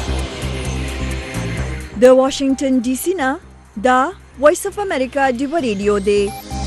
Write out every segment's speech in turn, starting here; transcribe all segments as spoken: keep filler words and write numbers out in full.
د واشنگټن ډي سي نه دا وایس اف امریکا ډیو ریډیو دی.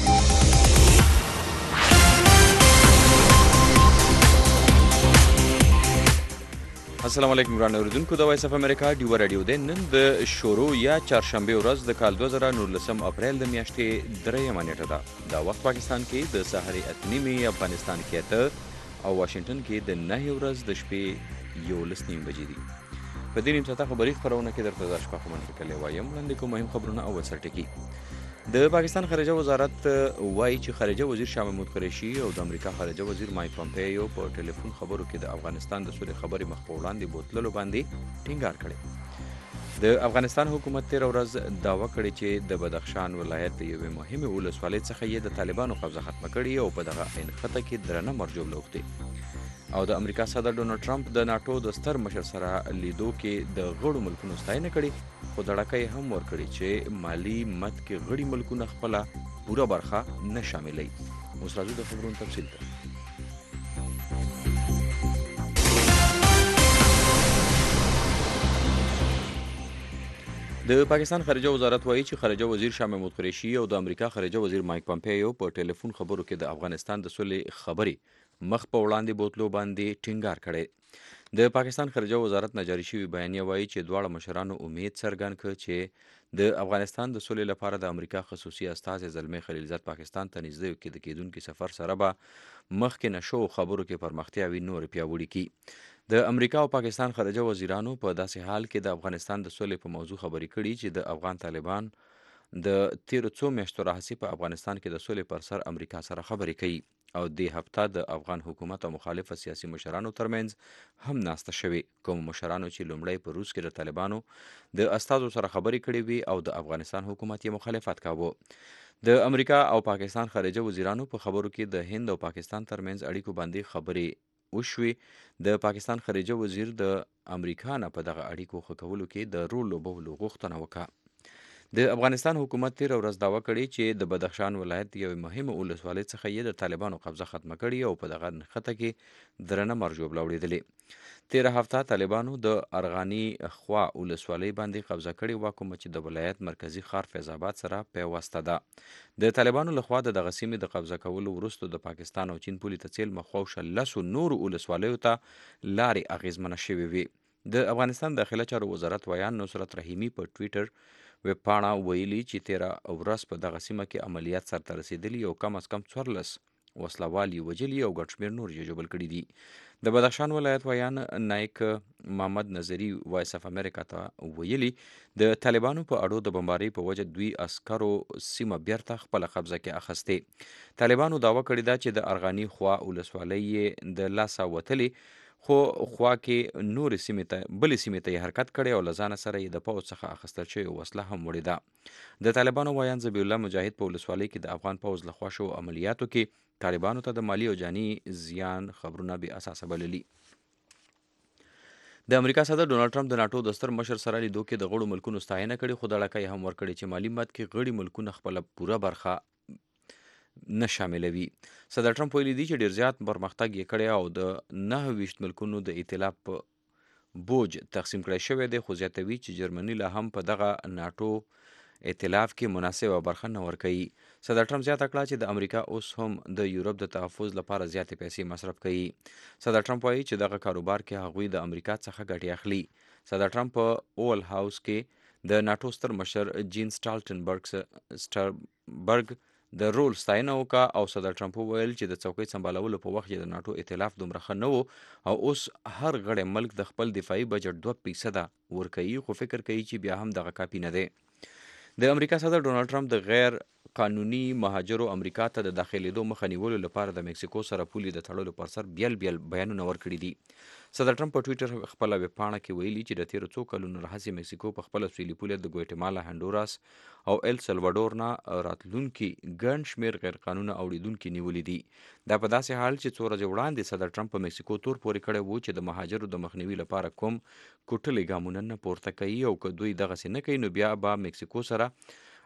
السلام علیکم ګران اوریدونکو، د وایس اف امریکا ډیو رادیو دی. نن د شروع یا چهارشنبه ورځ د کال دوه زره نولسم اپریل د میاشتې دریمه نیټه ده. دا وخت پاکستان کې د سحري اته نیمې، افغانستان کې اته او واشنګټن کې د نهې ورځ د شپې یولس نیم بجې دي. په دې نیم ساعته خبري خپرونه کې درته دا شپه خبرونه کړلې وایم. وړاندې کوم مهم خبرونه او سرټکی. د پاکستان خارجه وزارت وایي چې خارجه وزیر شاه محمود قریشي او د امریکا خارجه وزیر مایک پامپیو په ټلیفون خبرو کې د افغانستان د سولې خبرې مخ په وړاندې بوتللو باندې ټینګار کړی. د افغانستان حکومت تېره ورځ دعوه کړې چې د بدخشان ولایت د یوې مهمې ولسوالۍ څخه یې د طالبانو قبضه ختمه کړې او په دغه انخته کې درنه مرجوب لوښتې. او د امریکا صدر ډونالډ ټرمپ د ناټو د ستر مشر سره لیدو کې د غړو ملکونو ستاینه کړې، خو دړکه یې هم ورکړې چې مالي مد کې غړي ملکونه خپله پوره برخه نه شاملوي. اوس راځو د خبرونو تفصیل ته. د پاکستان خارجه وزارت وایي چې خارجه وزیر شاه محمود قریشي او د امریکا خارجه وزیر مایک پامپیو په ټلیفون خبرو کې د افغانستان د سولې خبرې مخ په وړاندې بوتلو باندې ټینګار کړی. د پاکستان خارجه وزارت نه جاري شوي بیانیه وایي چې دواړه مشرانو امید څرګند کړ چې د افغانستان د سولې لپاره د امریکا خصوصي استازي زلمي خلیلزاد پاکستان ته نږدې کې د کېدونکي سفر سره به مخکې نشو خبرو کې پرمختیاوي نورې پیاوړې کړي. د امریکا او پاکستان خارجه وزیرانو په داسې حال کې د افغانستان د سولې په موضوع خبرې کړي چې د افغان طالبان د تیرو څو میاشتو راهیسې په افغانستان کې د سولې پر سر امریکا سره خبرې کوي او دې هفته د افغان حکومت او مخالفه سیاسي مشرانو ترمنځ هم ناسته شوې. کوم مشرانو چې لومړی په روس کې د طالبانو د استازو سره خبرې کړې وي او د افغانستان حکومت یې مخالفت کاوه. د امریکا او پاکستان خارجه وزیرانو په خبرو کې د هند او پاکستان ترمنځ اړیکو باندې خبرې وشوې. د پاکستان خارجه وزیر د امریکا نه په دغه اړیکو ښه کولو کې د رول لوبولو غوښتنه وکړه. د افغانستان حکومت تېره ورځ دعوه کړې چې د بدخشان ولایت د یوې مهمې ولسوالۍ څخه یې د طالبانو قبضه ختمه کړې او په دغه نښته کې درنه مرجوب راوړېدلې. تېره هفته طالبانو د ارغاني خوا ولسوالۍ باندې قبضه کړې وه، کومه چې د ولایت مرکزي ښار فیض آباد سره پیوسته ده. د طالبانو لخوا د دغه سیمې د قبضه کولو وروسته د پاکستان او چین پولې ته څیل مخواوشه لسو نورو ولسوالیو ته لارې اغېزمنه شوې وې. د افغانستان داخله چارو وزارت ویان نصرت رحیمي په ټویټر ویب پاڼه ویلي چې تېره ورځ په دغه سیمه کې عملیات سرته رسېدلي او کم از کم څوارلس وسله وال یې وژلي او ګڼ شمېر نور یې ژوبل کړي دي. د بدخشان ولایت ویان نایک محمد نظري وایس اف امریکا ته ویلي د طالبانو په اډو د بمبارۍ په وجه دوی عسکرو سیمه بیرته خپله قبضه کې اخیستې. طالبانو دعوه کړې ده چې د ارغاني خوا ولسوالۍ یې د لاسه وتلې، خو خوا کې نورې سیمې ته بلې سیمې ته یې حرکت کړی او له ځانه سره یې د پوځ څخه اخیستل شوې وسله هم وړې ده. د طالبانو ویان ذبیح الله مجاهد په ولسوالۍ کې د افغان پوځ لخوا شوو عملیاتو کې طالبانو ته د مالی او جاني زیان خبرونه بې اساسه بللي. د امریکا صدر ډونالډ ټرمپ د ناټو د ستر مشر سره لیدو کې د غړو ملکونو ستاینه کړې، خو دړکه یې هم ورکړې چې مالي مد کې غړي ملکونه خپله پوره برخه نه شاملوي. صدر ټرمپ ویلي دي چې ډیر زیات پرمختګ یې کړی او د نهه ویشت ملکونو د ائتلاف په بوج تقسیم کړی شوی دی، خو زیاتوي چې جرمني لا هم په دغه ناټو ائتلاف کې مناسبه برخه نه ورکوي. صدر ټرمپ زیاته کړه چې د امریکا اوس هم د یورپ د تحفظ لپاره زیاتې پیسې مصرف کوي. صدر ټرمپ وایي چې دغه کاروبار کې هغوی د امریکا څخه ګټې اخلي. صدر ټرمپ په اول هاوس کې د ناټو ستر مشر جین سټالټنبرګ سټربرګ د رول ستاینه وکړه او صدر ټرمپ وویل چې د څوکۍ سمبالولو په وخت کې د ناټو ائتلاف دومره ښه نه و او اوس هر غړی ملک د خپل دفاعي بجټ دوه فیصده ورکوي، خو فکر کوي چې بیا هم دغه کافي نه دی. د امریکا صدر ډونالډ ټرمپ د غیر قانوني مهاجرو امریکا ته د داخلېدو مخه نیولو لپاره د مکسیکو سره پولې د تړلو پر سر بیل بیل بیانونه ورکړي دي. صدر ټرمپ په ټویټر خپله ویب پاڼه کې ویلي چې د تېرو څو کلونو راهیسې مکسیکو په خپله سویلي پوله د ګویټمالا، هنډوراس او ایل سلوادور نه راتلونکي ګڼ شمېر غیر قانونه اوړېدونکي نیولي دي. دا په داسې حال چې څو ورځې وړاندې صدر ټرمپ په مکسیکو تور پورې کړی و چې د مهاجرو د مخنیوي لپاره کوم کوټلې ګامونه نه پورته کوي او که دوی دغسې نه کوي نو بیا به مکسیکو سره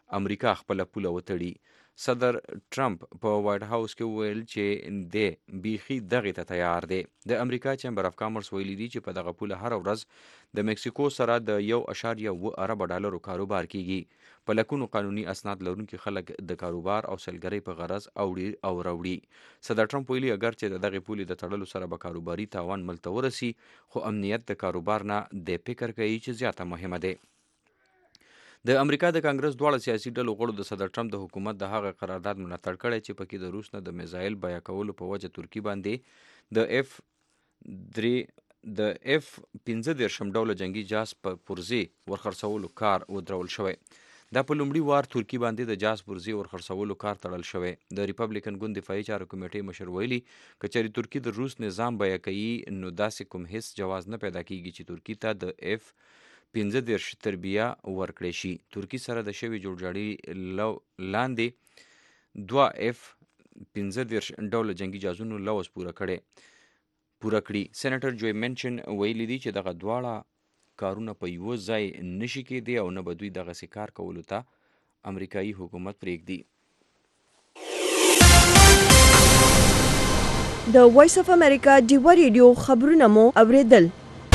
امریکا خپله پوله وتړي. صدر ټرمپ په وایټ هاوس کې وویل چې دی بیخي دغې ته تیار دی. د امریکا چیمبر اف کامرس ویلي دي چې په دغه پوله هره ورځ د مکسیکو سره د یو اشاریه اوه اربه ډالرو کاروبار کیږي. په لکونو قانوني اسناد لرونکي خلک د کاروبار او سلګرۍ په غرض اوړي او راوړي. صدر ټرمپ ویلي اگر چې د دغې پولې د تړلو سره به کاروباري تاوان ملته ورسي، خو امنیت د کاروبار نه د فکر کوي چې زیاته مهمه دی. د امریکا د کانګرس دواړه سیاسي ډلو غړو د صدر ټرمپ د حکومت د هغه قرارداد ملاتړ کړی چې پکې د روس نه د میزایل بیه کولو په وجه ترکي باندې د اف درې د اف پنځه دېرشم ډوله جنگي جاز په پرزې ورخرڅولو کار ودرول شوی. دا په لومړي وار ترکي باندې د جاز پرزې ورخرڅولو کار تړل شوی. د ریپبلیکن ګوند دفاعي چارو کمیټې مشر ویلي که چېرې ترکي د روس نظام بیه کوي نو داسې کوم هیڅ جواز نه پیدا کیږي چې ترکي ته د اف پنځه دېرش تربیه ورکړی شي. ترکي سره د شوي جوړجاړي لاندې دوه اف پنځه دېرش ډوله جنگي جازونو لوز پوره کړي پوره کړي. سېنیټر جوی منشن ویلي دي چې دغه دواړه کارونه په یوه ځای نشي کېدی او نه به دوی دغسې کار کولو ته امریکایي حکومت پرېږدي. د وایس اف امریکا ډیوه ریډیو خبرونه مو اوریدل.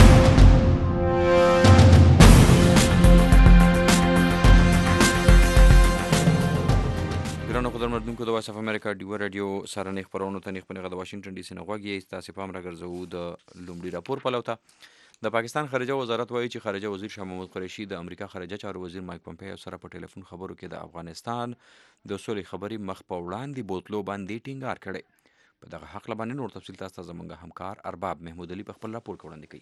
ګرانو خدمتونکو د وایس اف امریکا ډیوه راډیو سهارنۍ خپرونو ته نیغ په نیغه د واشنګټن ډي سي نه غوږ یې. ستاسې پام راګرځوو د لومړي راپور پلو ته. د پاکستان خارجه وزارت وایي چې خارجه وزیر شاه محمود قریشي د امریکا خارجه چارو وزیر مایک پمپیو سره په ټلیفون خبرو کې د افغانستان د سولې خبرې مخ په وړاندې بوتلو باندې ټینګار کړی. په دغه حق باندې نور تفصیل تاسو ته زموږ همکار ارباب محمود علي په خپل راپور کې وړاندې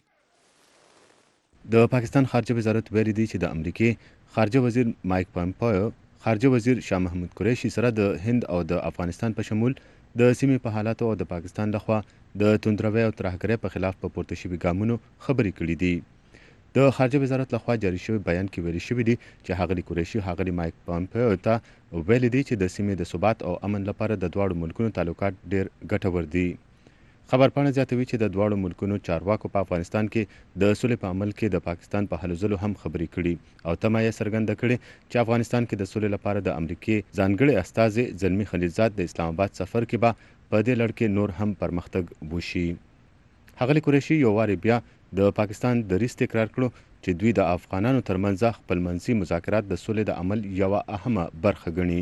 کوي. د پاکستان خارجه وزارت ویلي دی چې د امریکای خارجه وزیر مایک پمپیو خارجه وزیر شاه محمود قریشي سره د هند او د افغانستان په شمول د سیمې په حالاتو او د پاکستان لخوا د توندروي او ترهګرۍ په خلاف په پورته شوي ګامونو خبرې کړې دي. د خارجه وزارت لخوا جاري شوی بیان کې ویلي شوي دي چې ښاغلي قریشي ښاغلي مایک پمپیو ته ویلي دي چې د سیمې د ثبات او امن لپاره د دواړو ملکونو تعلقات ډېر ګټور دي. خبرپاڼه زیاتوي چې د دواړو ملکونو چارواکو په افغانستان کې د سولې په عمل کې د پاکستان په هلو ځلو هم خبرې کړي او تمه یې څرګنده کړې چې افغانستان کې د سولې لپاره د امریکې ځانګړي استازي زلمي خلیلزاد د اسلام آباد سفر کې به په دې لړ کې نور هم پرمختګ وشي. ښاغلي قریشي یو وارې بیا د پاکستان دریځ تکرار کړو چې دوی د افغانانو ترمنځ خپلمنځي مذاکرات د سولې د عمل یوه اهمه برخه ګڼي.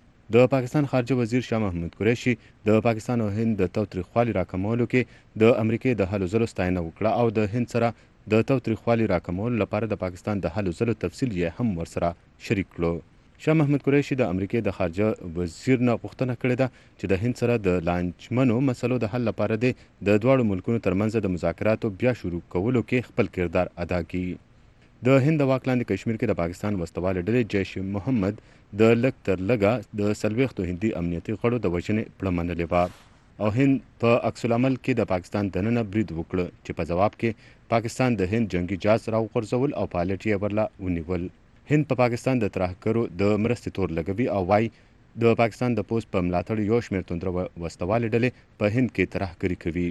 د پاکستان خارجه وزیر شاه محمود قریشي د پاکستان او هند د تاوتریخوالي راکمولو کې د امریکې د هلو ځلو ستاینه وکړه او د هند سره د تاوتریخوالي راکمولو لپاره د پاکستان د هلو ځلو تفصیل یې هم ورسره شریک کړو. شاه محمود قریشي د امریکې د خارجه وزیر نه غوښتنه کړې ده چې د هند سره د لانجمنو مسلو د حل لپاره د دواړو ملکونو ترمنځ د مذاکراتو بیا شروع کولو کې خپل کردار ادا کړي. د هند د واک لاندې کشمیر کې د پاکستان وسلواله ډلې جیش محمد د لږ تر لږه د څلوېښتو هندي امنیتي غړو د وژنې پړه منلې وه او هند په عکس العمل کې د پاکستان دننه برید وکړه چې په ځواب کې پاکستان د هند جنگي جاز راوغورځول او پایلټ یې ورله ونیول. هند په پاکستان د ترهګرو د مرستې تور لګوي او وايي د پاکستان د پوست په ملاتړ یو شمېر توندره وسلوالې ډلې په هند کې ترهګري کوي.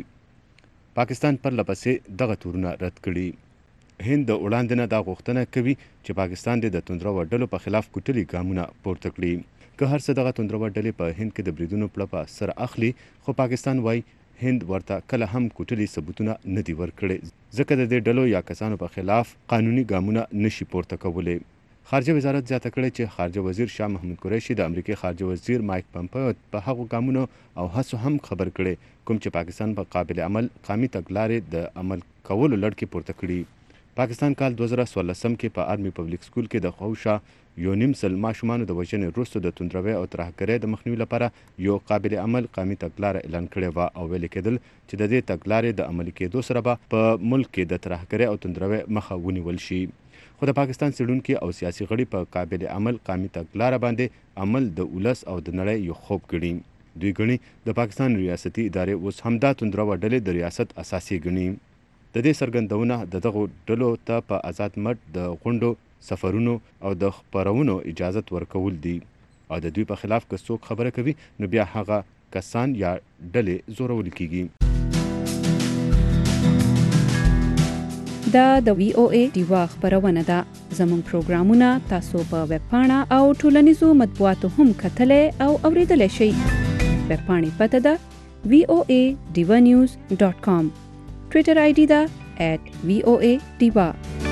پاکستان پرله پسې دغه تورونه رد کړي. هند د وړاندې نه دا غوښتنه کوي چې پاکستان د توندرو ډلو په خلاف کوټلي ګامونه پورته کړي. که هر څه دغه توندرو ډلې په هند کې د بریدونو پړه په سر اخلي خو پاکستان وایي هند ورته کله هم کوټلي ثبوتونه نه دي ورکړي ځکه د دې ډلو یا کسانو په خلاف قانوني ګامونه نشي پورته کولی. خارجه وزارت زیاته کړې چې خارجه وزیر شاه محمود قریشي د امریکای خارجه وزیر مایک پمپیو په هغو ګامونو او هڅو هم خبر کړي کوم چې پاکستان په قابل عمل قامي تګلارې د عمل کولو لړ کې پورته کړي. پاکستان کال دوه زره څوارلسم کې په آرمي پبلک سکول کې د خوشا یو نیم سل ماشومانو د وژنې وروسته د توندروي او ترهګرۍ د مخنیوي لپاره یو قابل عمل قامي تګلاره اعلان کړې وه او ویل کېدل چې د دې تګلارې د عملي کېدو سره به په ملک کې د ترهګرۍ او توندروي مخه ونیول شي. خو د پاکستان څېړونکي او سیاسي غړي په قابل عمل قامي تګلاره باندې عمل د ولس او د نړۍ یو خوب ګڼي. دوی ګڼي د پاکستان ریاستي ادارې اوس همدا توندروه ډلې د ریاست اساسي ګڼي. د دې څرګندونه د دغو ډلو ته په آزاد مټ د غونډو سفرونو او د خپرونو اجازت ورکول دي او د دوی په خلاف که څوک خبره کوي نو بیا هغه کسان یا ډلې زورول کیږي. دا د وی او ای ډیوا خبرونه ده. زموږ پروګرامونه تاسو په ویب پاڼه او ټولنیزو مطبوعاتو هم کتلی او اوریدلی شئ. ویب پاڼې پته ده وی او ای ډیوا نیوز ډاټ کام. ټویټر آی ډي ده ایټ وی او ای ډیوا.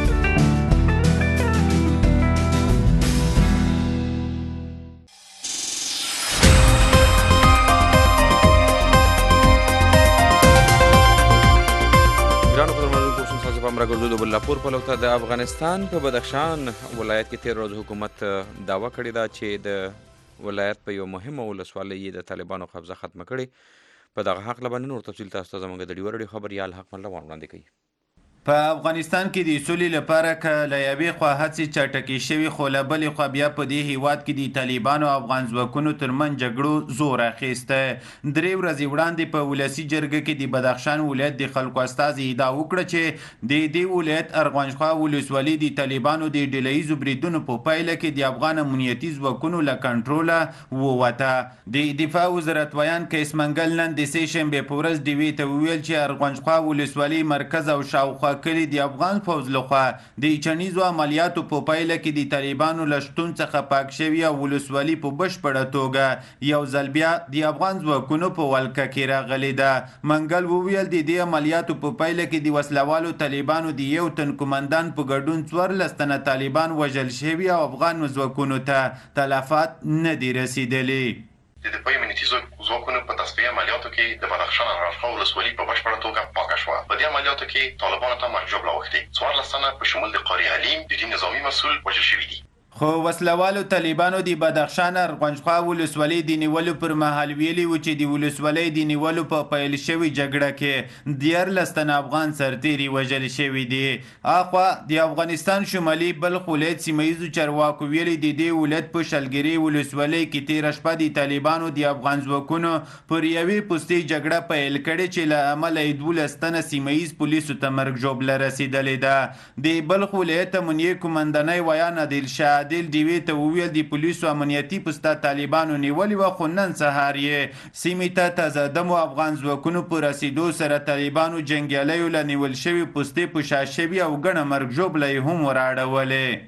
راګرځو د بلاپور په لور ته. د افغانستان په بدخشان ولایت کې تیر ورځ حکومت دعوه کړې ده چې د ولایت په یو مهمه ولسوالۍ یې د طالبانو قبضه ختمه کړې. په دغه حق لبنه نور تفصیل تاسو ته زموږ د ډیو رادیو خبریال حق مله وړاندې کوي. په افغانستان کې د سولې لپاره که له یوې خوا هڅې چټکې شوي، خو له بلې خوا بیا په دې هیواد کې د طالبانو او افغان ځواکونو ترمنځ جګړو زور اخیسته. درې ورځې وړاندې په ولسي جرګه کې د بدخشان ولایت د خلکو استازي ادعا وکړه چې د دې ولایت ارغوانشخوا ولسوالي د طالبانو د ډله ییزو بریدونو په پایله کې د افغان امنیتي ځواکونو له کنټروله ووته. د دفاع وزارت ویان قیس منګل نن د سې شنبې په ورځ ډیوې ته وویل چې ارغوانشخوا ولسوالي مرکز او شاوخوا کلی د افغان پوځ لخوا د چنیزو عملیاتو په پایله کې د طالبانو له شتون څخه پاک شوي او ولسوالي په بشپړه توګه یو ځل بیا د افغان ځواکونو په ولکه کې راغلې ده. منګل وویل د دې عملیاتو په پایله کې د وسلوالو طالبانو د یو تن قومندان په ګډون څوارلس تنه طالبان وژل شوي او افغان ځواکونو ته تلفات نه دي رسیدلي. د دفاعي امنیتي ځواکونو په تصفیه عملیاتو کې د بدخشان ارغوانشخوا ولسوالي په بشپړه توګه پاکه شوه. په دې عملیاتو کې طالبانو ته مرګ ژوبله اوښتې. څوارلس تنه په شمول د قاري حلیم د دې نظامي مسؤل وژل شوي دي. خو وسلوالو طالبانو د بدخشان ارغوانشخوا ولسوالۍ د نیولو پر مهال ویلي و چې د ولسوالۍ د نیولو په پیل شوي جګړه کې دیارلس تنه افغان سرتیري وژل شوي دي. اخوا د افغانستان شمالي بلخ ولایت سیمه ییزو چارواکو ویلي د دې ولایت په شلګري ولسوالۍ کې تېره شپه د طالبانو د افغان ځواکونو پر یوې پوستې جګړه پیل کړې چې له امله یې دولس تنه سیمه ییز پولیسو ته مرګ ژوبله رسېدلې ده. د بلخ ولایت امنیې قومندانۍ ویان عادل شاه عادل ډیوې ته وویل د پولیسو امنیتي پوسته طالبانو نیولې وه، خو نن سهار یې سیمې ته تازه دمو افغان ځواکونو په رسېدو سره طالبانو جنګیالیو له نیول شوي پوستې په شا شوي او ګڼه مرګ ژوبله یې هم ور اړولې.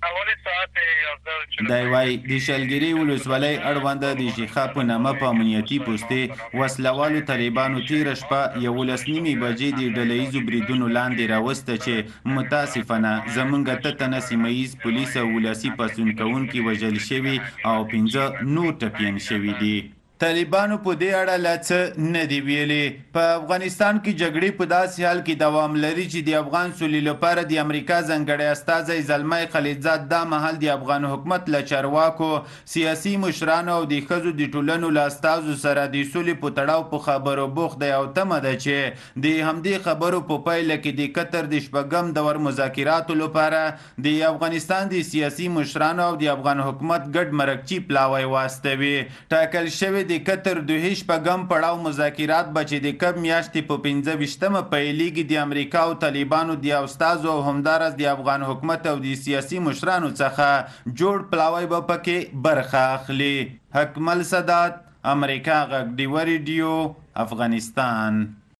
دی وايي د شلګري ولسوالۍ اړونده د شیخا په نامه په امنیتي پوستې وسلوالو طالبانو تېره شپه یولس نیمې بجې د ډله ییزو بریدونو لاندې راوسته چې متاسفانه زموږ اته تنه سیمه ییز پولیس او ولسي پاڅون کوونکي وژل شوي او پنځه نور ټپیان شوي دي. طالبانو په دې اړه لا څه نه دي ویلي. په افغانستان کې جګړې په داسې حال کې دوام لري چې د افغان سولې لپاره د امریکا ځانګړی استازی زلمی خلیلزاد دا مهال د افغان حکومت له چارواکو، سیاسي مشرانو او د ښځو د ټولنو له استازو سره د سولې په تړاو په خبرو بوخت دی او تمه ده چې د همدې خبرو په پایله کې د قطر د شپږم دور مذاکراتو لپاره د افغانستان د سیاسي مشرانو او د افغان حکومت ګډ مرکچي پلاوی واستوي. ټاکل شوی د قطر دوه شپږم پړاو مذاکرات به چې د کب میاشتې په پنځه ویشتمه پیلیږي د امریکا او طالبانو د استازو او همداراز د افغان حکومت او د سیاسي مشرانو څخه جوړ پلاوی به پکې برخه اخلي. حکمل سادات، امریکا غږ ډیوه ریډیو، افغانستان.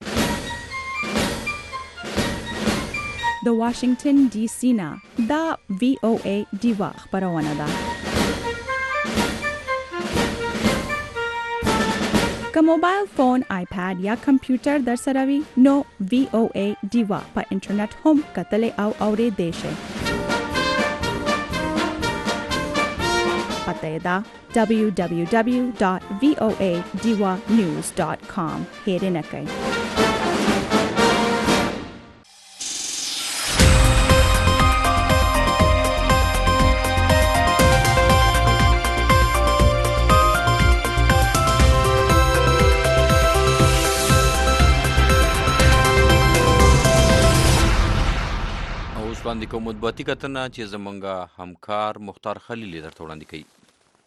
د واشنگټن ډي سي نه دا وی او ای ډیوا خبرونه ده. که موبایل فون، آیپاد یا کمپیوټر در سره وي نو وی او ای ډیوا په انټرنیټ هم کتلی او اوریدلی شئ. پته یې ده دبلیو دبلیو دبلیو ډاټ وی او ای ډیوا نیوز ډاټ کام. هیرې نه کوئ. وړاندې کوم مطبوعاتي کتنه چې زمونږ همکار مختار خلیل درته وړاندې کوي.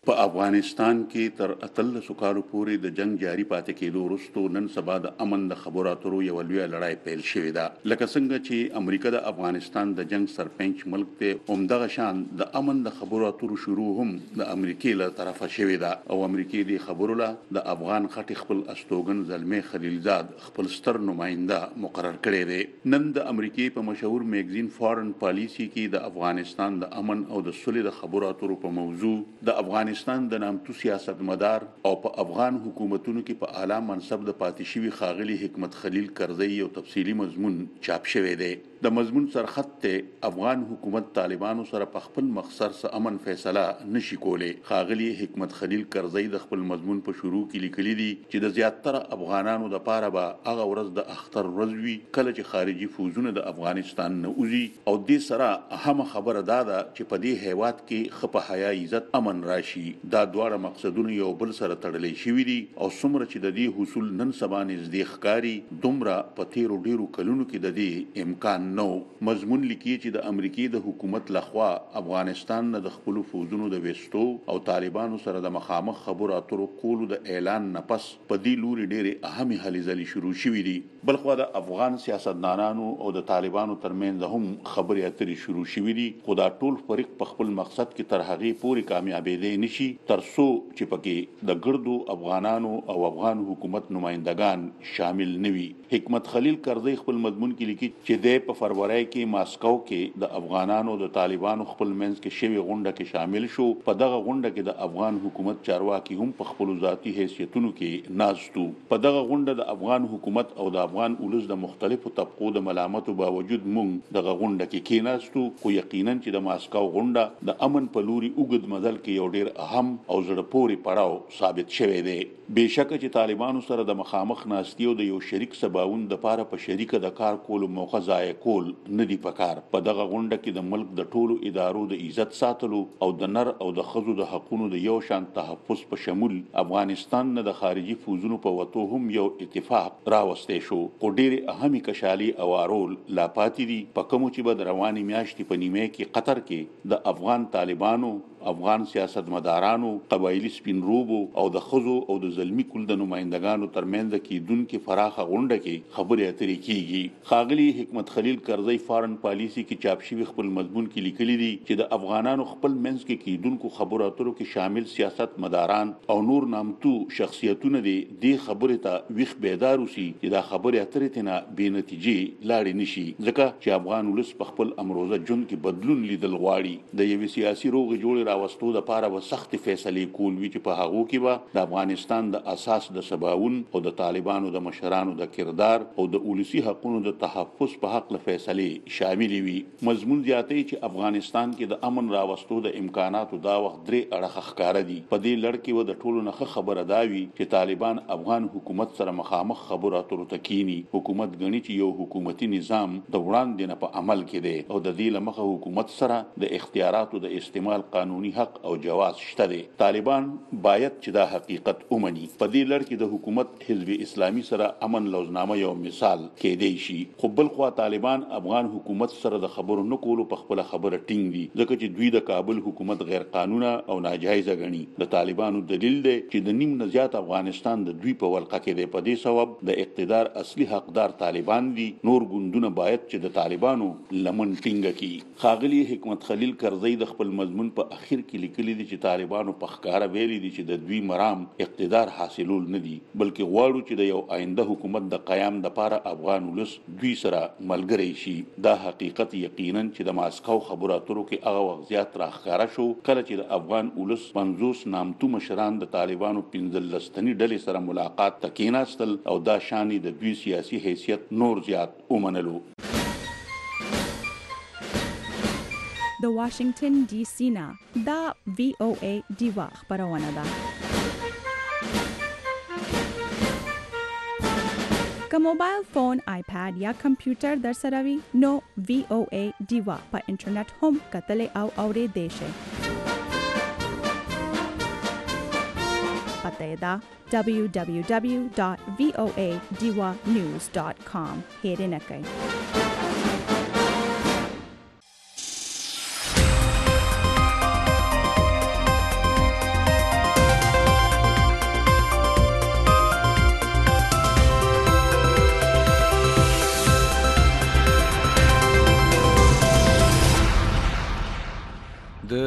په افغانستان کې تر اتلس کالو پورې د جنگ جاری پاتې کېدو وروسته نن سبا د امن د خبرو اترو یو لویه لړۍ پیل شوې ده. لکه څنګه چې امریکا د افغانستان د جنگ سرپنچ ملک ته همدغه شان د امن د خبرو اترو شروع هم د امریکای له طرفه شوې ده او امریکای د خبرو له د افغان خټ خپل استوګن زلمی خلیلزاد خپل ستر نماینده مقرر کړی دی. نن د امریکای په مشهور میگزین فارن پالیسی کې د افغانستان د امن او د صلح د خبرو اترو په موضوع د افغانستان د نامتو سیاستمدار او په افغان حکومتونو کې په اعلی منصب د پاتې شوی خاغلی حکمت خلیل کرزی یو تفصیلی مضمون چاپ شوی دی. د مضمون سرخط ته افغان حکومت طالبانو سره په خپل مخسر سره امن فیصله نشي کولی. خاغلی حکمت خلیل کرزی د خپل مضمون په شروع کې لیکلي دي چې د زیاتره افغانانو د پاره به هغه ورځ د اختر ورځ وي کله چې خارجي فوجونه د افغانستان نه وځي او د سره اهم خبره دا ده چې په دې هیواد کې خپه حیا عزت امن راشي. دا دواړه مقصدونه یو بل سره تړلې شوي دي او څومره چې د دې حصول نن سبا نږدې ښکاري دومره په تیرو ډیرو کلونو کې د دې امکان نو. مضمون لیکي چې د امریکای د حکومت لخوا افغانستان نه د خپل فوجونو د وستو او طالبانو سره د مخامخ خبرو اترو کولو د اعلان نه پس په دې لوري ډېرې اهمې هلې ځلې شروع شوې دي. بلخو د افغان سیاستدانانو او د طالبانو ترمنځ هم خبرې اترې شروع شوې دي خو دا ټول فریق په خپل مقصد کې تر هغې پورې کامیابېدی نشي تر څو چې پکې د ګردو افغانانو او افغان حکومت نمائندگان شامل نوي. حکمت خلیل کرزی خپل مضمون کې لیکي چې د په فروری کې ماسکو کې د افغانانو د طالبانو خپل منځ کې شوی غونډه کې شامل شو. په دغه غونډه کې د افغان حکومت چارواکي هم په خپل ذاتی حیثیتونو کې ناستو. په دغه غونډه د افغان حکومت او د افغان ولس د مختلفو طبقو د ملامتو باوجود مونږ دغه غونډه کې کېناستو خو یقینا چې د ماسکو غونډه د امن په لوري اوږد مزل کې یو ډیر اهم او زړه پورې پړاو ثابت شوی دی. بېشکه چې طالبانو سره د مخامخ ناستي او د یو شریک سباوون د پاره په شریکه د کار کولو موقع ضایع کول نه دی پکار. په دغه غونډه کې د ملک د ټولو ادارو د عزت ساتلو او د نر او د ښځو د حقونو د یو شان تحفظ په شمول افغانستان نه د خارجي فوجونو په وتو هم یو اتفاق راوستی شو. خو ډېرې اهمې کشالي او رول لا پاتې دي په کومو چې به د روانې میاشتې په نیمه کې قطر کې د افغان طالبانو افغان سیاستمدارانو قبایلی سپین روبو او د ښځو او د زلمی کل د نمائندگانو ترمنځ کېدونکې پراخه غونډه کې خبرې اترې کیږي. خاغلی حکمت خلیل کرزی فارن پالیسی کې چاپ شوی خپل مضمون کې لیکلي دي چې د افغانانو خپل منځ کې کېدونکو خبرو اترو کې شامل سیاست مداران او نور نامتو شخصیتونه دي دې خبرې ته ویښ بیدار اوسي چې دا خبرې اترې ته نه بې نتیجې لاړې نشي ځکه چې افغان ولس په خپل امروزه ژوند کې بدلون لیدل غواړي. د یوې سیاسي روغې جوړې راوستو دپاره به سختې فیصلې کول وي چې په هغو کې به د افغانستان د اساس د سباوون او د طالبانو د مشرانو د کردار او د ولسي حقونو د تحفظ په حق له فیصلې شاملې وي. مضمون زیاتوي چې افغانستان کې د امن راوستو د امکاناتو دا وخت درې اړخه ښکاره دي. په دې لړ کې به د ټولو نه ښه خبره دا وي چې طالبان افغان حکومت سره مخامخ خبرو اترو ته کینی. حکومت ګڼي چې یو حکومتي نظام د وړاندې نه په عمل کې دی او د دې له مخه حکومت سره د اختیاراتو د استعمال قانوني حق او جواز شته دی. طالبان باید چې دا حقیقت ومني. په دې لړ کې د حکومت حزب اسلامي سره امن لوزنامه یو مثال کېدی شي خو بل خوا طالبان افغان حکومت سره د خبرو نه کولو په خپل خبره ټینګ دي ځکه چې دوی د کابل حکومت غیر قانونه او ناجایزه ګڼي. د طالبانو دلیل دی چې د نیم نه زیات افغانستان د دوی په ولقه کې دی. په دې سبب د اقتدار اصلي حقدار طالبان دي. نور ګوندونه باید چې د طالبانو لمن ټینګه کړي. خاغلی حکمت خلیل کرزی د خپل مضمون په اخر کې لیکلي دي چې طالبانو په ښکاره ویلي دي چې د دوی مرام اقتدار حاصلول نه دي بلکې غواړو چې د یو آینده حکومت د قیام دپاره افغان ولس دوی سره ملګری شي. دا حقیقت یقینا چې د ماسکو خبرو اترو کې هغه وخت زیات راښکاره شو کله چې د افغان ولس پنځوس نامتو مشران د طالبانو پنځلس تنې ډلې سره ملاقات ته کېناستل او دا شانې د دوی سیاسي حیثیت نور زیات ومنلو. د واشنگټن ډي سي نه دا وی او ای ډیوا خبرونه ده. که موبایل فون، آیپاد یا کمپیوټر در سره وي نو وی او ای ډیوا په انټرنیټ هم کتلی او اوریدلی شئ. پته یې ده دبلیو دبلیو دبلیو ډاټ وی او ای ډیوا نیوز ډاټ کام. هیرې نه کوئ.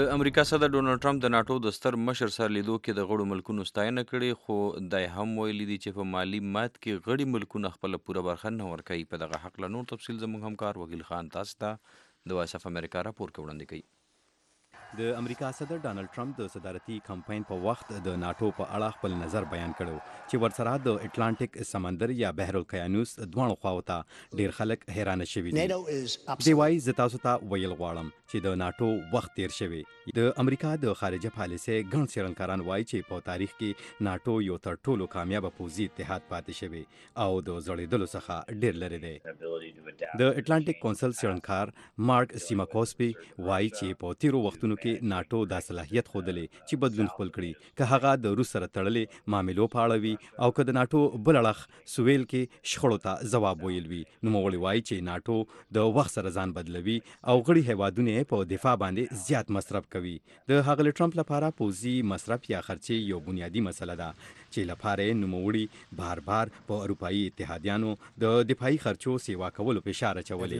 د امریکا صدر ډونالډ ټرمپ د ناټو د ستر مشر سره لیدو کې د غړو ملکونو ستاینه کړې، خو دی هم ویلي دي چې په مالي مات کې غړي ملکونه خپله پوره برخه نه ورکوي. په دغه هکله نور تفصیل زموږ همکار وکیل خان تاسو ته د وایس اف امریکا راپور کې وړاندې کوي. د امریکا صدر ډانلډ ټرمپ د صدارتي کمپاین په وخت د ناټو په اړه خپل نظر بیان کړو چې ورسره د اټلانټیک سمندر یا بحر القیانوس دواړو خواو ته ډیر خلک حیرانه شوي دي. دی وایي زه تاسو ته ویل غواړم چې د ناټو وخت تیر شوی. د امریکا د خارجه پالیسۍ ګڼ څېړنکاران وایي چې په تاریخ کې ناټو یو تر ټولو کامیابه پوځي اتحاد پاتې شوی او د زړېدلو څخه ډیر لرې دی. د اټلانټیک کونسل څېړنکار مارک سیماکوسپي وایي چې په تیرو وختونو کې ناټو دا صلاحیت ښودلی چې بدلون خپل کړي، که هغه د روس سره تړلې معاملو په اړه وي او که د ناټو بل اړخ سویل کې شخړو ته ځواب ویل وي. نوموړي وایي چې ناټو د وخت سره ځان بدلوي او غړي هیوادونه یې په دفاع باندې زیات مصرف کوي. د ښاغلي ټرمپ لپاره پوځي مصرف یا خرچې یو بنیادي مسله ده چې لپاره یې نوموړي بار بار په اروپایي اتحادیانو د دفاعي خرچو سیوا کولو فشار اچولی.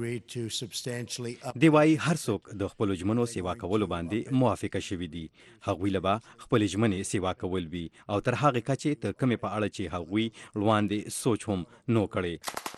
دی وایي هر څوک د خپلو ژمنو سیوا کولو باندې موافقه شوي دي. هغوی له به خپلې ژمنې سیوا کول وي او تر هغې کچې تر کمې په اړه چې هغوی لواندې سوچ هم نو کړی.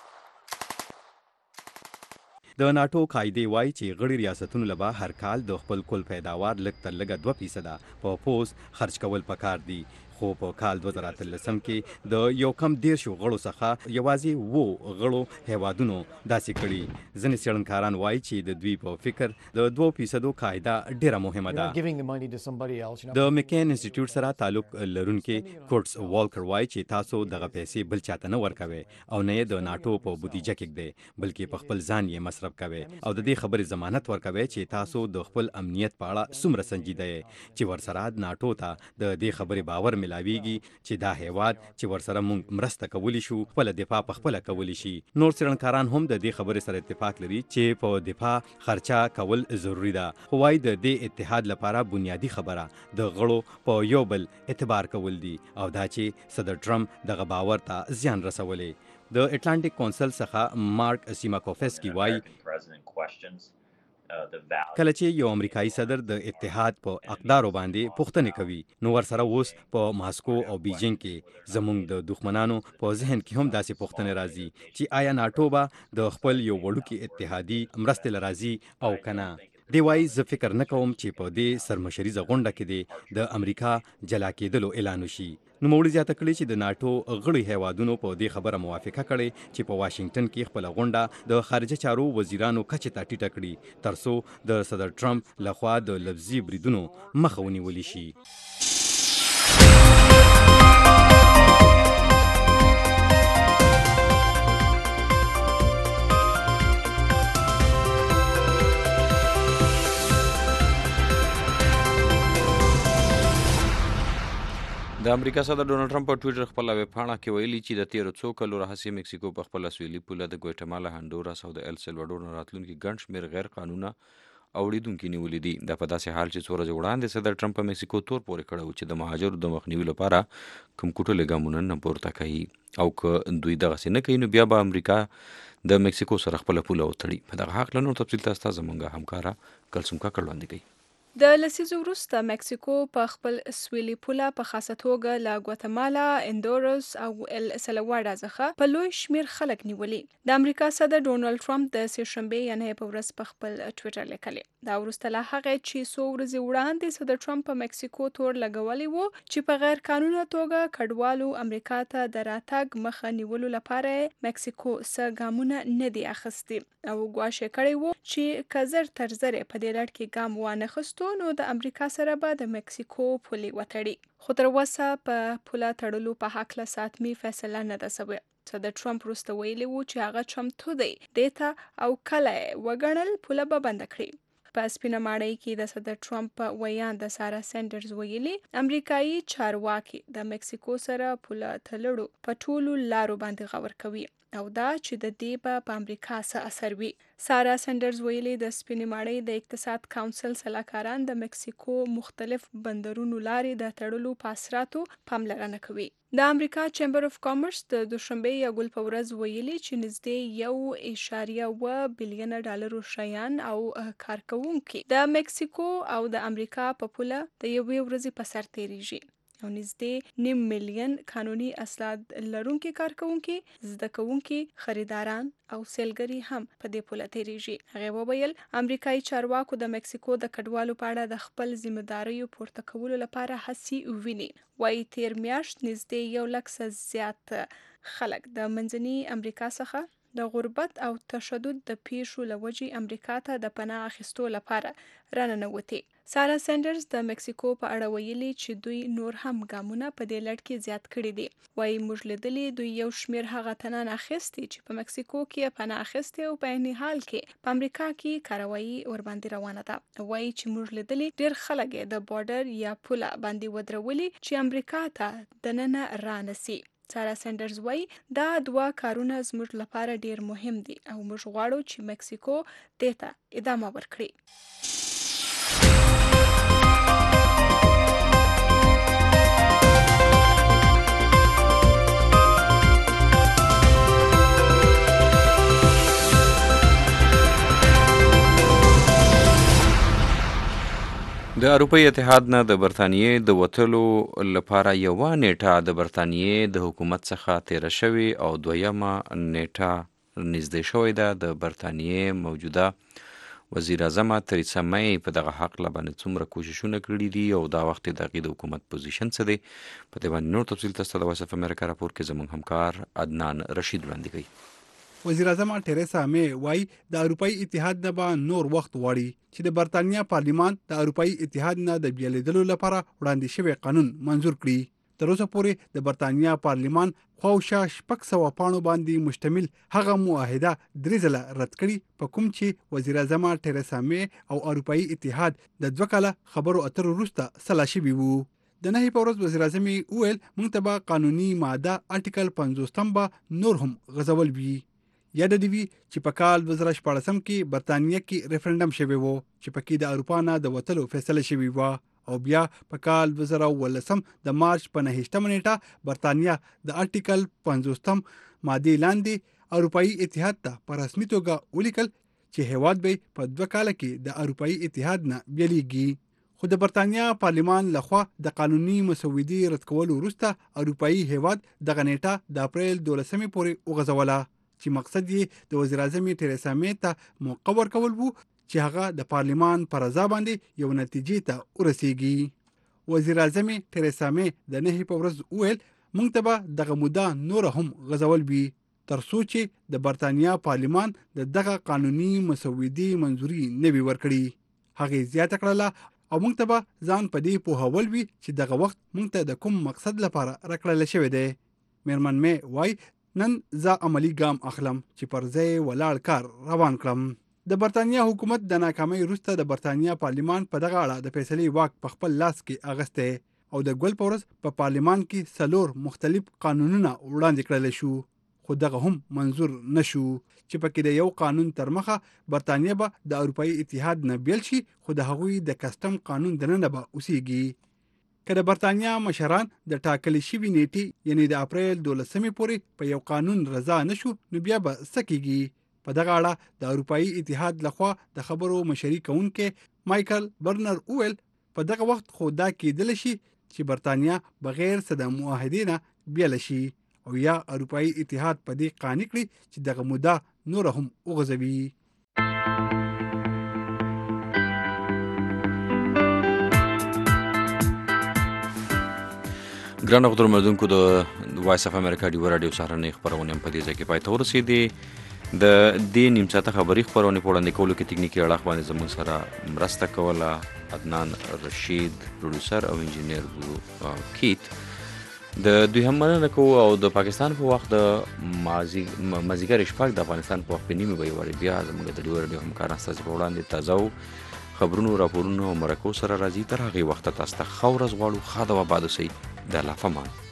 د ناټو قاعدې وایي چې غړي ریاستونو له به هر کال د خپل کل پیداوار لږ تر لږه دوه فیصده په پوز خرج کول پکار دي، خو په کال دوه زره اتلسم کې د یو کم دیرشو غړو څخه یوازې اوو غړو هیوادونو داسې کړي. ځینې څېړنکاران وایي چې د دوی په فکر د دوه فیصدو قاعده ډیره مهمه ده. د مکین انسټیټیوټ سره تعلق لرونکي کورټس والکر وایي چې تاسو دغه پیسې بل چاته نه ورکوئ او نه یې د ناټو په بودیجه کې ږدئ، بلکې په خپل ځان یې مصرف کوئ او د دې خبرې ضمانت ورکوئ چې تاسو د خپل امنیت په اړه څومره سنجیده یې چې ورسره ناټو ته د دې خبرې باور ملاویږي چې دا هیواد چې ورسره موږ مرسته کولی شو خپله دفاع په خپله کولی شي. نور څېړنکاران هم د دې خبرې سره اتفاق لري چې په دفاع خرچه کول ضروري ده، خو وایي د دې اتحاد لپاره بنیادي خبره د غړو په یو بل اعتبار کول دي او دا چې صدر ټرمپ دغه باور ته زیان رسولی. د اټلانټیک کونسل څخه مارک سیماکوفسکي وایي کله چې یو امریکایي صدر د اتحاد په اقدارو باندې پوښتنې کوي نو ورسره اوس په ماسکو او بیجینګ کې زموږ د دښمنانو په ذهن کې هم داسې پوښتنې راځي چې آیا ناټو به د خپل یو وړوکي اتحادي مرستې له راځي او که نه. دی وایي زه فکر نه کوم چې په دې سرمشریزه غونډه کې دی د امریکا جلا کېدلو اعلان وشي. نوموړي زیاته کړې چې د ناټو غړي هیوادونو په دې خبره موافقه کړې چې په واشنګټن کې خپله غونډه د خارجه چارو وزیرانو کچې ته ټیټه کړي تر څو د صدر ټرمپ لخوا د لفظي بریدونو مخه ونیولی شي. د امریکا صدر ډونالډ ټرمپ په ټویټر خپله ویبپاڼه کې ویلي چې د تیرو څو کلو راهیسې مکسیکو په خپله سویلي پوله د ګویټمالا، هنډوراس او د ال سلوادور نه راتلونکي ګڼ شمېر غیر قانونه اوړېدونکي نیولي دي. دا په داسې حال چې څو ورځې وړاندې صدر ټرمپ په مکسیکو تور پورې کړی و چې د مهاجرو د مخنیوي لپاره کوم کوټلې ګامونه نه پورته کوي او که دوی دغسې نه کوي نو بیا به امریکا د مکسیکو سره خپله پوله وتړي. په دغه هکله نور تفصیل تاسو ته زموږ همکاره کلسوم کاکړ وړاندې کوي. د لسیزو وروسته مکسیکو په خپل سویلي پوله په خاصه توګه له ګواتمالا، هندوراس او ال سلواډا څخه په لوی شمیر خلک نیولي. د امریکا صدر ډونالډ ټرمپ د سې شنبې یعنې په ورځ په خپل ټویټر لیکلی. دا وروسته له هغې چې څو ورځې وړاندې صدر ټرمپ په مکسیکو تور لګولی و چې په غیر قانونه توګه کډوالو امریکا ته د راتګ مخه نیولو لپاره مکسیکو څه ګامونه نه دي اخیستي او ګواښ یې کړی و چې که زر تر زرې په دې لړ کې ګام وانخیستو نو د امریکا سره به د مکسیکو پولې وتړي. خو تر اوسه په پوله تړلو په هکله ساتمي فیصله نه ده سوې. صدر ټرمپ وروسته ویلي و چې هغه چمتو دی دې ته او کله یې وګڼل پوله به بنده کړي. په سپینه ماڼۍ کې د صدر ټرمپ په ویان د سارا سینډرز ویلي امریکایي چارواکي د مکسیکو سره پوله تړلو په ټولو لارو باندې غور کوي او دا چې د دې به په امریکا څه اثر وي. سارا سندرز ویلي د سپینې ماڼۍ د اقتصاد کونسل سلاکاران د مکسیکو مختلف بندرونو لارې د تړلو په اثراتو پاملرنه کوي. د امریکا چیمبر اف کامرس د دوشنبه یا ګل په ورځ ویلي چې نږدې یو اعشاریه اوه بلیونه ډالرو شیان او کارکوونکي د مکسیکو او د امریکا په پوله د یوې ورځې په سر تیریږي او نږدې نیم میلیون قانوني اسناد لرونکي کارکوونکي، زده کوونکي، خریداران او سیلګري هم په دې پوله تیریږي. هغه وویل امریکایي چارواکو د مکسیکو د کډوالو په اړه د خپل ذمہداریو پورته کولو لپاره هڅې ویني. وايي تیر میاشت نږدې یو لک زیات خلک د منځني امریکا څخه د غربت او تشدد د پیښو لوجې امریکا ته د پناه اخیستو لپاره راننوتي. سارا سندرز د مکسیکو په اړه ویلي چې دوی نور هم ګامونه په دې لړ کې زیات کړي دي. وايي موږ لیدلي دوی یو شمیر هغه تنان اخیستي چې په مکسیکو کې پناه اخیستي او په عین حال کې په امریکا کې کاروایی ورباندې روانه ده. وايي چې موږ لیدلي ډیر خلک د بارډر یا پوله باندې ودرولي چې امریکا ته دننه رانسي. سارا سندرز وایي دا دوه کارونه زموږ لپاره ډیر مهم دي او موږ غواړو چې مکسیکو دې ته ادامه ورکړي. د اروپایي اتحاد نه د برطانیې د وتلو لپاره یوه نیټه د برطانیې د حکومت څخه تیره شوې او دویمه نیټه نږدې شوې ده. د برطانیې موجوده وزیر اعظم تریسا می په دغه حقله باندې څومره کوششونه کړي دي او دا وخت د هغې د حکومت پوزیشن څه دی، په دې باندې نور تفصیل تاسو ته د وایس اف امریکا راپور کې زموږ همکار عدنان رشید وړاندې کوي. وزیر اعظم تریسا می وایي د اروپایي اتحاد نه به نور وخت غواړي چې د برطانیا پارلیمان د اروپایي اتحاد نه د بیلیدلو لپاره وړاندې شوی قانون منظور کړي. تر اوسه پورې د برطانیا پارلیمان خواوشا شپږ سوه پاڼو باندې مشتمل هغه معاهده درې ځله رد کړي په کوم چې وزیر اعظم تریسا می او اروپایي اتحاد د دوه کاله خبرو اترو وروسته سلا شوي وو. د نهي په ورځ وزیر اعظم وویل موږ ته به قانوني ماده آرټیکل پنځوستم به نور هم غځول وي. یاد دی وی چې په کال دوه زره شپاړسم کې برطانیه کې ریفرندم شوی وو چې پکې د اروپا نه د وتلو فیصله شوی و او بیا په کال دوه زره اوولسم د مارچ په نهمه نیټه برطانیه د آرټیکل پنځوستم ماده لاندې اروپایي اتحاد ته په رسمي توګه ولیکل چې هیواد به په دوه کال کې د اروپایي اتحاد نه بیلیږي. خو د برطانیا پارلیمان لخوا د قانوني مسودې رد کولو وروسته اروپایي هیواد دغه نیټه د اپریل دولسمې پورې وغځوله چې مقصد یې د وزیر اعظم تریسا می ته موقع ورکول وو چې هغه د پارلیمان پر رضا باندې یو نتیجې ته ورسیږي. وزیر اعظم تریسا می د نهي په ورځ وویل موږ ته به دغه موده نور هم غځول وي تر څو چې د برطانیا پارلیمان د دغه قانوني مسودې منظوري نه وي ورکړي. هغې زیاته کړله او موږ ته به ځان په دې پوهول وي چې دغه وخت موږ ته د کوم مقصد لپاره راکړل شوی دی. میرمن می وایي نن زه عملی ګام اخلم چې پر ځای ولاړ کار روان کړم. د برطانیا حکومت د ناکامۍ وروسته د برطانیا پارلیمان په دغه اړه د فیصلې واک په خپل لاس کې اغستی او د ګل په ورځ په پارلیمان کې څلور مختلف قانونونه وړاندې کړل شو خو دغه هم منظور نشو چې پکې د یو قانون تر مخه برطانیا به د اروپایي اتحاد نه بیل شي خو د هغوی د کسټم قانون دننه به اوسیږي. که د برطانیا مشران د ټاکلې شوي نیټې یعنی د اپریل دولسمې پورې په یو قانون رضا نشو نو بیا به څه کیږي. په دغه اړه د اروپایي اتحاد لخوا د خبرو مشري کوونکی مایکل برنر وویل په دغه وخت خو دا کېدلی شي چې برطانیا بغیر څه د معاهدې نه بیله شي او یا اروپایي اتحاد په دې قانع کړي چې دغه موده نور هم وغځوي. ګران اورېدونکو د وایس اف امریکا ډیو راډیو سهارنۍ خپرونې هم په دې ځای کې پای ته ورسېدې. د دې نیم ساعته خبري خپرونې په وړاندې کولو کې تکنیکي اړخ باندې زموږ سره مرسته کوله عدنان رشید، پروډوسر او انجینیر کیت. د دوی هم مننه کوو او د پاکستان په وخت د مازدیګر شپږ د افغانستان په وخت په نیمې به یې وارې بیا زموږ د ډیو راډیو همکاران ستاسې په وړاندې تازه خبرونو راپورونو او مرکو سره راځي. تر هغې وخته تاسو ته ښه ورځ غواړو. ښه د آباد اوسئ. د الله په امان.